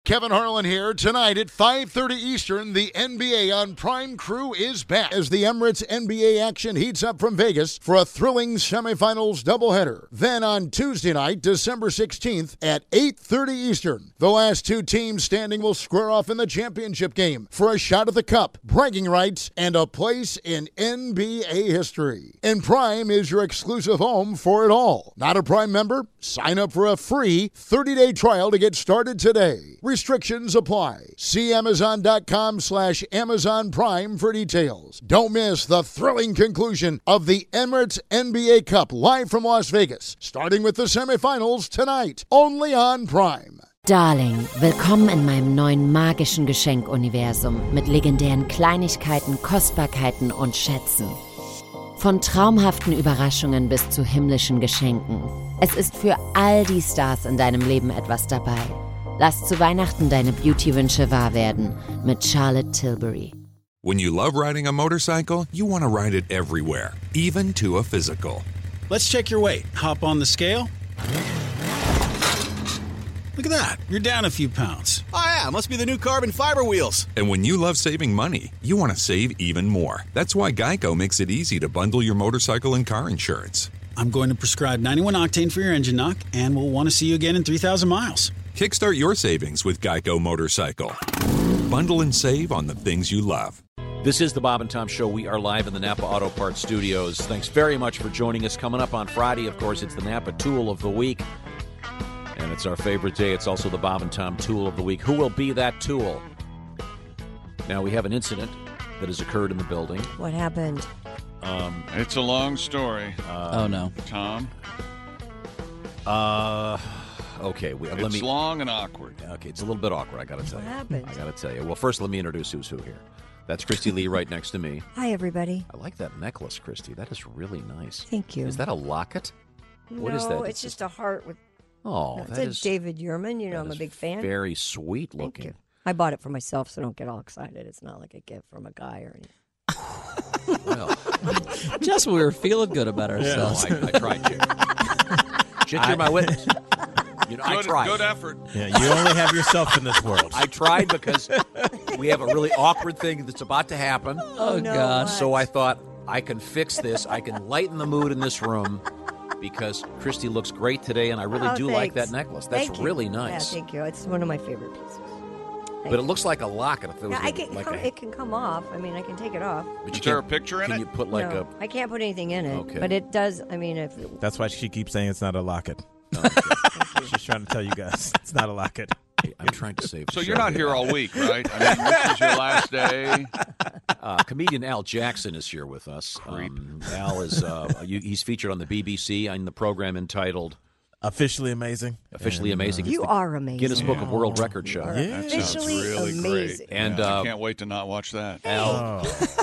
Kevin Harlan here. Tonight at 5:30 Eastern, the NBA on Prime Crew is back as the Emirates NBA action heats up from Vegas for a thrilling semifinals doubleheader. Then on Tuesday night, December 16th at 8:30 Eastern, the last two teams standing will square off in the championship game for a shot at the cup, bragging rights, and a place in NBA history. And Prime is your exclusive home for it all. Not a Prime member? Sign up for a free 30-day trial to get started today. Restrictions apply. See Amazon.com/Amazon Prime for details. Don't miss the thrilling conclusion of the Emirates NBA Cup live from Las Vegas, starting with the semifinals tonight, only on Prime. Darling, willkommen in meinem neuen magischen Geschenkuniversum mit legendären Kleinigkeiten, Kostbarkeiten und Schätzen. Von traumhaften Überraschungen bis zu himmlischen Geschenken. Es ist für all die Stars in deinem Leben etwas dabei. Lass zu Weihnachten deine Beauty-Wünsche wahr werden mit Charlotte Tilbury. When you love riding a motorcycle, you want to ride it everywhere, even to a physical. Let's check your weight. Hop on the scale. Look at that. You're down a few pounds. Oh, yeah. Must be the new carbon fiber wheels. And when you love saving money, you want to save even more. That's why Geico makes it easy to bundle your motorcycle and car insurance. I'm going to prescribe 91 octane for your engine knock, and we'll want to see you again in 3,000 miles. Kickstart your savings with Geico Motorcycle. Bundle and save on the things you love. This is the Bob and Tom Show. We are live in the Napa Auto Parts Studios. Thanks very much for joining us. Coming up on Friday, of course, it's the Napa Tool of the Week. And it's our favorite day. It's also the Bob and Tom Tool of the Week. Who will be that tool? Now, we have an incident that has occurred in the building. What happened? It's a long story. Oh, no. Tom? Okay. It's long and awkward. Okay, it's a little bit awkward, I got to tell you. What happened? I got to tell you. Well, first, let me introduce who's who here. That's Christy Lee right next to me. Hi, everybody. I like that necklace, Christy. That is really nice. Thank you. Is that a locket? What is that? No, it's just a heart with... Oh, it's a David Yurman. You know, I'm a big fan. Very sweet looking. Thank you. I bought it for myself, so don't get all excited. It's not like a gift from a guy or anything. Well, just we were feeling good about ourselves. No, I tried to. Jit, you're my witness. I tried. Good effort. Yeah, you only have yourself in this world. I tried because we have a really awkward thing that's about to happen. Oh, no, God. So I thought, I can fix this. I can lighten the mood in this room because Christy looks great today, and I really do like that necklace. That's really nice. Yeah, thank you. It's one of my favorite pieces. But it looks like a locket. If it was it can come off. I mean, I can take it off. But is there a picture in it? Can you put like no, I can't put anything in it. Okay. But it does. I mean, That's why she keeps saying it's not a locket. She's trying to tell you guys it's not a locket. I'm trying to save. So you're not here all week, right? I mean, this is your last day. Comedian Al Jackson is here with us. Al is he's featured on the BBC in the program entitled Officially Amazing. Officially Amazing. You are amazing. Guinness Book of World Record show. Yeah. That sounds really amazing. great. And I can't wait to not watch that. Al,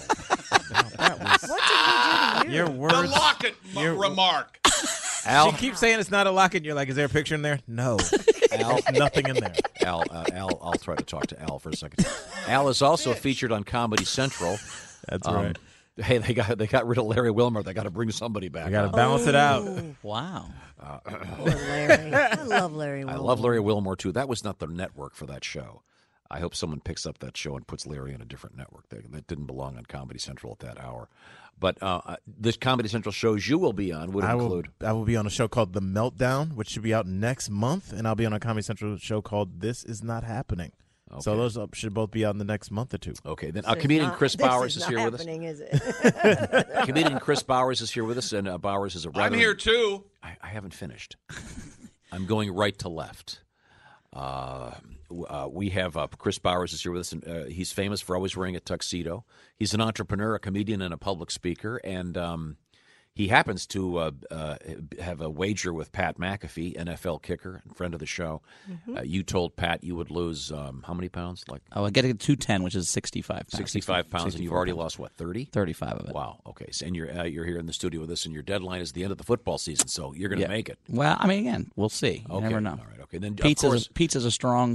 What did he do to you? Your words. The locket remark. Al, She keeps saying it's not a locket. You're like, is there a picture in there? No. There's nothing in there. Al, I'll try to talk to Al for a second. Al is also featured on Comedy Central. That's right. Hey, they got rid of Larry Wilmer. They got to bring somebody back. I got to balance it out. Wow. Poor Larry. I love Larry Wilmore. I love Larry Wilmore, too. That was not the network for that show. I hope someone picks up that show and puts Larry on a different network. That didn't belong on Comedy Central at that hour. But the Comedy Central shows you will be on would include... I will be on a show called The Meltdown, which should be out next month, and I'll be on a Comedy Central show called This Is Not Happening. Okay. So those should both be out in the next month or two. Okay, then comedian Chris Bowers is here with us. Is it? Comedian Chris Bowers is here with us, and Bowers is a I'm here, too. I haven't finished. I'm going right to left. We have Chris Bowers is here with us, and he's famous for always wearing a tuxedo. He's an entrepreneur, a comedian, and a public speaker, and he happens to have a wager with Pat McAfee, NFL kicker and friend of the show. Mm-hmm. You told Pat you would lose how many pounds? I get to 210, which is 65 pounds. 65 pounds, and you've already lost, what, 30? 35 of it. Wow, okay. So, and you're here in the studio with us, and your deadline is the end of the football season, so you're going to make it. Well, I mean, again, we'll see. You never know. All right, okay. Then, pizza's a strong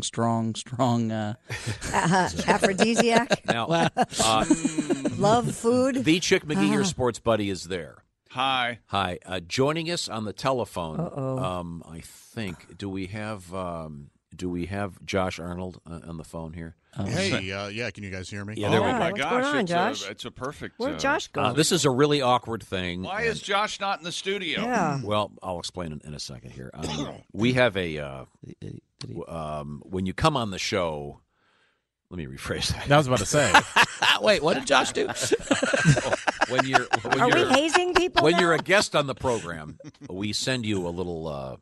aphrodisiac. Now, love food. The Chick McGee, your sports buddy, is there. Hi. Joining us on the telephone, I think, do we have Do we have Josh Arnold on the phone here? Hey, yeah, can you guys hear me? Yeah, there we go. Oh, my what's gosh. going on, Josh? It's a perfect... Where'd Josh go? This is a really awkward thing. Why is Josh not in the studio? Yeah. Well, I'll explain in a second here. We have a... when you come on the show... Let me rephrase that. I was about to say. Wait, what did Josh do? Are we hazing people When now? you're a guest on the program, we send you a little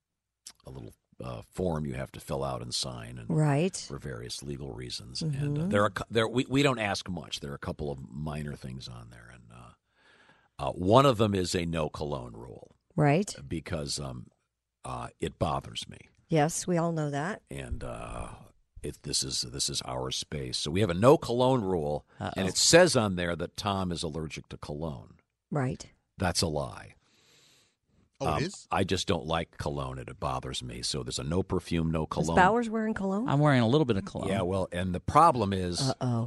form you have to fill out and sign, and right, for various legal reasons. And we don't ask much. There are a couple of minor things on there, and one of them is a no cologne rule, right? Because it bothers me. Yes, we all know that. And this is our space, so we have a no cologne rule, and it says on there that Tom is allergic to cologne. Right. That's a lie. Oh, it is? I just don't like cologne, and it bothers me. So there's a no perfume, no cologne. Is Bowers wearing cologne? I'm wearing a little bit of cologne. Yeah, well, and the problem is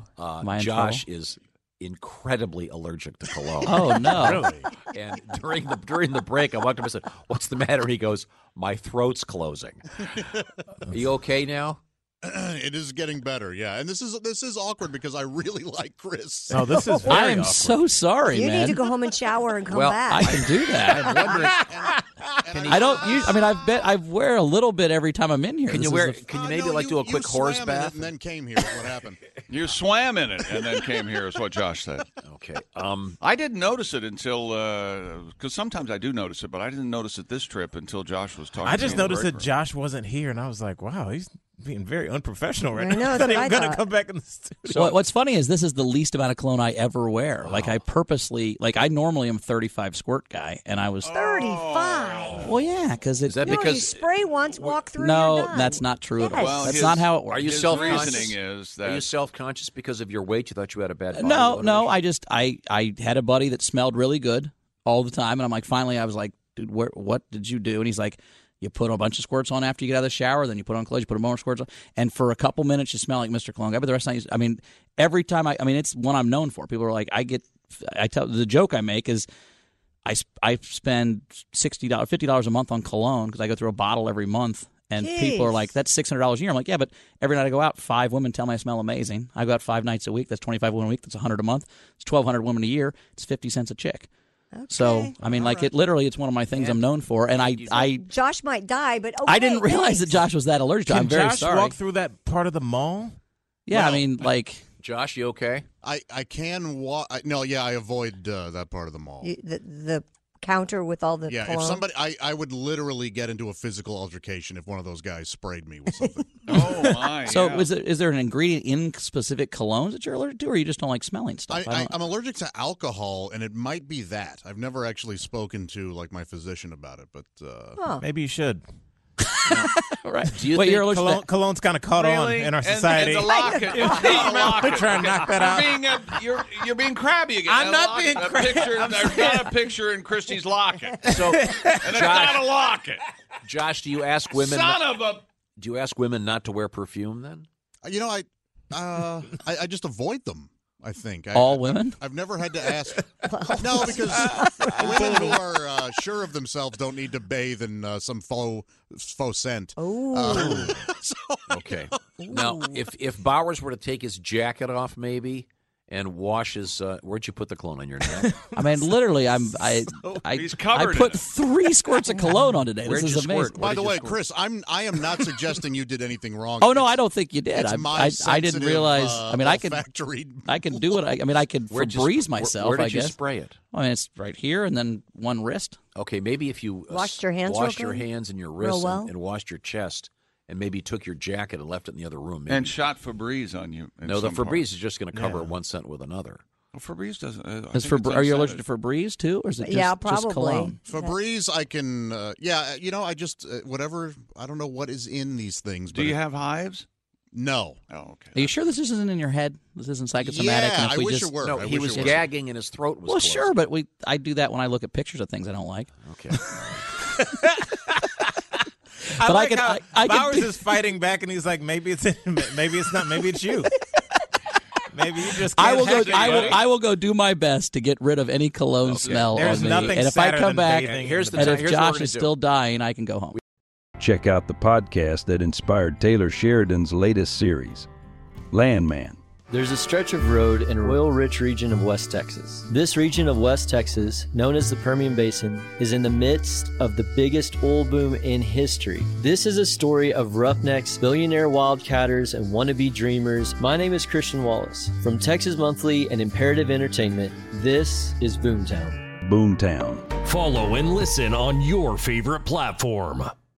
Josh is incredibly allergic to cologne. Oh, no. Really? And during the break, I walked up and said, "What's the matter?" He goes, "My throat's closing." Are you okay now? It is getting better, yeah. And this is awkward because I really like Chris. Oh, this is very I am awkward. so sorry, You man. need to go home and shower and come Well, back. I can do that. I'm wondering. I don't use. I mean, I wear a little bit every time I'm in here. Can This you is wear? the- Can you maybe do a quick horse swam in it bath? and then came here is what happened. You swam in it and then came here is what Josh said. Okay. I didn't notice it until because sometimes I do notice it, but I didn't notice it this trip until Josh was talking. I just to me in the noticed break that room. Josh wasn't here, and I was like, wow, he's being very unprofessional right I now. know, He's that's not what even I going to thought. come back in the studio. What's funny is this is the least amount of cologne I ever wear. Like I purposely, I normally am 35 squirt guy, and I was 35. Well, yeah, because it's Is that No, you because? spray once, walk through. no, you're done. that's not true at all. Yes. Well, That's his- not how it works. Are you His self-conscious? reasoning is Are you that self-conscious because of your weight? You thought you had a bad body No, odor? no. I had a buddy that smelled really good all the time, and I'm like, finally, I was like, dude, what did you do? And he's like, you put a bunch of squirts on after you get out of the shower, then you put on clothes, you put more squirts on, and for a couple minutes you smell like Mr. Cologne Guy, but the rest of the night, I mean, every time it's one I'm known for. People are like, the joke I make is I spend $60, $50 a month on cologne because I go through a bottle every month. And people are like, that's $600 a year. I'm like, yeah, but every night I go out, 5 women tell me I smell amazing. I go out 5 nights a week. That's 25 women a week. That's $100 a month. It's 1,200 women a year. It's 50 cents a chick. Okay. So, I mean, it's one of my things I'm known for. And I Josh might die, but okay, I didn't realize that thanks. Josh was that allergic to it. Can I'm very Josh sorry. walk through that part of the mall? Yeah, Well, I mean, Josh, you okay? I can walk. No, yeah, I avoid that part of the mall. The counter with all the Yeah, cologne. if somebody, I would literally get into a physical altercation if one of those guys sprayed me with something. oh my. so yeah. is there an ingredient in specific colognes that you're allergic to, or you just don't like smelling stuff? I'm allergic to alcohol, and it might be that. I've never actually spoken to my physician about it, but Maybe you should. right. Do you Wait, think you're allergic to that? Cologne's kind of caught on Really? in our And- society. And the locket. We're trying to knock that out. You're being crabby again. I'm That not locket- being that crabby. Picture, there's not a picture in Christie's locket. So, And it's not a locket. Josh, do you ask women? Son of a... Do you ask women not to wear perfume then? I just avoid them. I think All women? I've never had to ask. No, because women who are sure of themselves don't need to bathe in some faux scent. Oh, Okay. Now, if Bowers were to take his jacket off, maybe, and wash his, where'd you put the cologne on your neck? I mean, literally, I He's covered I put in it. 3 squirts of cologne on today. Where'd This you is squirt? amazing. By What the did you way, squirt? Chris, I am not suggesting you did anything wrong. Oh no, I don't think you did. It's my I didn't sensitive, realize. I mean, I could olfactory- do it. I mean, I could Where'd you Febreze sp- myself. Where I did you guess. spray it? I mean, it's right here and then one wrist. Okay, maybe if you Washed your hands real washed your good? hands and your Real wrists well? and washed your chest, and maybe took your jacket and left it in the other room. Maybe. And shot Febreze on you. in No, the some Febreze part. is just going to cover one scent with another. Well, Febreze doesn't. Are you allergic to Febreze too, or is it just, Yeah, just probably. cologne? Febreze, I can. I just whatever. I don't know what is in these things. Do but you have hives? No. Oh, okay. Are you sure this isn't in your head? This isn't psychosomatic. Yeah, and if I we wish just, it were. No, I he wish was it were. gagging and his throat was Well, closed. sure, but I do that when I look at pictures of things I don't like. Okay. I But like I how can Bowers do- is fighting back, and he's like, maybe it's not, maybe it's you. Maybe you just. I Can't will go. hack anybody. I will go do my best to get rid of any cologne smell There's on me. nothing And if I sadder come than back, bathing Here's in the and time- if here's what we're Josh gonna is do. still dying, I can go home. Check out the podcast that inspired Taylor Sheridan's latest series, Landman. There's a stretch of road in an oil-rich region of West Texas. This region of West Texas, known as the Permian Basin, is in the midst of the biggest oil boom in history. This is a story of roughnecks, billionaire wildcatters, and wannabe dreamers. My name is Christian Wallace. From Texas Monthly and Imperative Entertainment, this is Boomtown. Boomtown. Follow and listen on your favorite platform.